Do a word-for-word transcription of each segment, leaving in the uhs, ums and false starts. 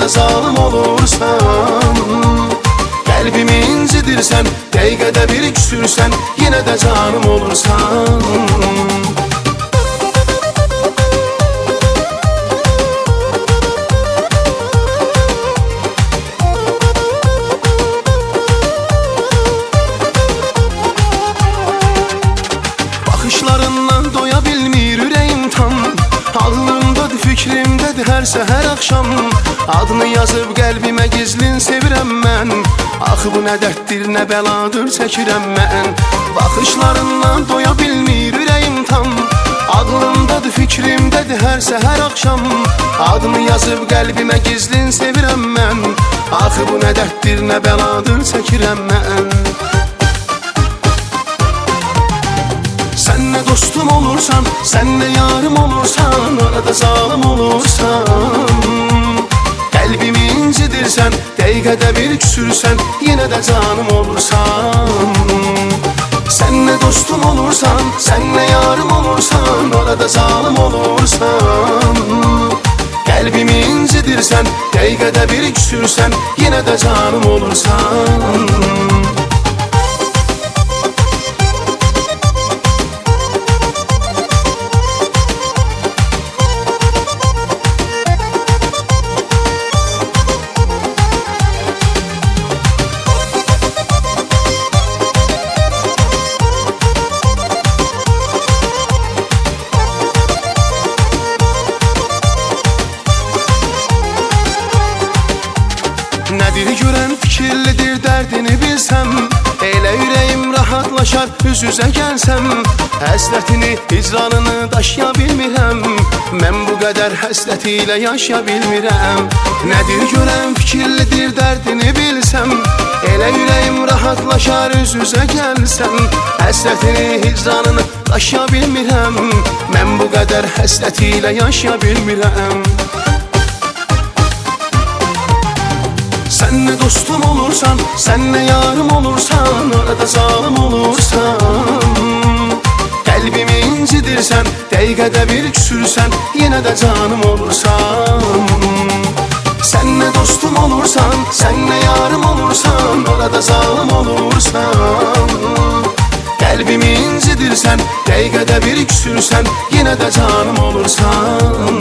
orada zalim olursan. Qəlbimi incidirsən, dəqiqədə bir küsürsən, yenə də canım olursan. Baxışlarından doya bilmir ürəyim tam, ağlımdadır, fikrimdədir hər səhər axşam. Adını yazıb qəlbimə gizlin sevirəm mən, axı bu nə dərddir, nə bəladır çəkirəm mən. Baxışlarından doya bilmir ürəyim tam, ağlımdadır, fikrimdədir hər səhər axşam. Adını yazıb qəlbimə gizlin sevirəm mən, axı bu nə dərddir, nə bəladır çəkirəm mən. Sən nə dostum olursan, sən nə yarım olursan, arada zalim olursan. Qəlbimi incidirsən, dəqiqədə bir küsürsən, yenə də canım olursan. Sən nə dostum olursan, sən nə yarım olursan, arada zalim olursan. Qəlbimi incidirsən, dəqiqədə bir küsürsən, yenə də canım olursan. Nədir görən fikirlidir dərdini bilsəm, elə ürəyim rahatlaşar üz-üzə gəlsəm. Həsrətini, hicranını daşıya bilmirəm, mən bu qədər həsrəti ilə yaşaya bilmirəm. Nədir görən fikirlidir dərdini bilsəm, elə ürəyim rahatlaşar üz-üzə gəlsəm. Həsrətini, hicranını daşıya bilmirəm, mən bu qədər həsrəti ilə yaşaya bilmirəm. Sən nə dostum olursan, sən nə yarım olursan, arada zalim olursan. Qəlbimi incidirsən, dəqiqədə bir küsürsən, yenə də canım olursan. Sən nə dostum olursan, sən nə yarım olursan, arada zalim olursan. Qəlbimi incidirsən, dəqiqədə bir küsürsən, yenə də canım olursan.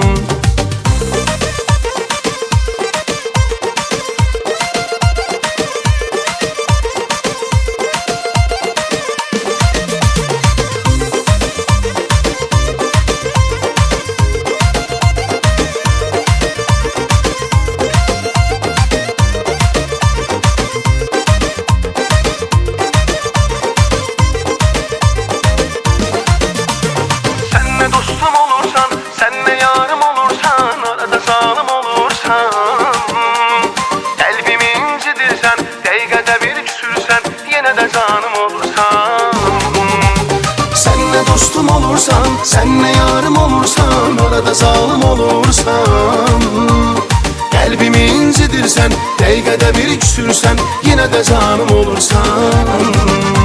Canım olursan. Sən nə dostum olursan, sən nə yarım olursan, orada zalim olursan. Qəlbimi incidirsən, dəqiqədə bir küsürsən, yenə də canım olursan.